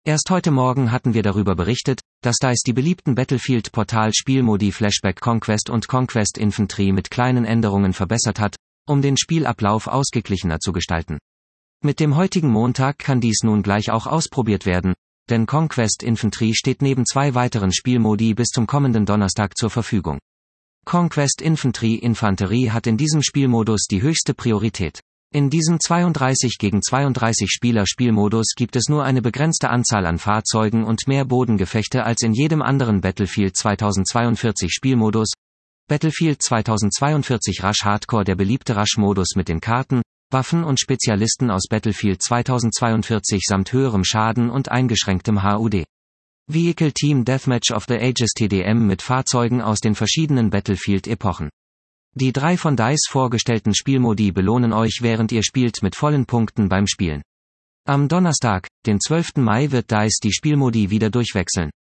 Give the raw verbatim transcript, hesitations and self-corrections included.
Erst heute Morgen hatten wir darüber berichtet, dass DICE die beliebten Battlefield-Portal-Spielmodi Flashback Conquest und Conquest Infantry mit kleinen Änderungen verbessert hat, um den Spielablauf ausgeglichener zu gestalten. Mit dem heutigen Montag kann dies nun gleich auch ausprobiert werden, denn Conquest Infantry steht neben zwei weiteren Spielmodi bis zum kommenden Donnerstag zur Verfügung. Conquest Infantry Infanterie hat in diesem Spielmodus die höchste Priorität. In diesem zweiunddreißig gegen zweiunddreißig Spieler Spielmodus gibt es nur eine begrenzte Anzahl an Fahrzeugen und mehr Bodengefechte als in jedem anderen Battlefield zweitausendzweiundvierzig Spielmodus. Battlefield zweitausendzweiundvierzig Rush Hardcore, der beliebte Rush-Modus mit den Karten, Waffen und Spezialisten aus Battlefield zweitausendzweiundvierzig samt höherem Schaden und eingeschränktem H U D. Vehicle Team Deathmatch of the Ages T D M mit Fahrzeugen aus den verschiedenen Battlefield-Epochen. Die drei von DICE vorgestellten Spielmodi belohnen euch, während ihr spielt, mit vollen Punkten beim Spielen. Am Donnerstag, den zwölften Mai, wird DICE die Spielmodi wieder durchwechseln.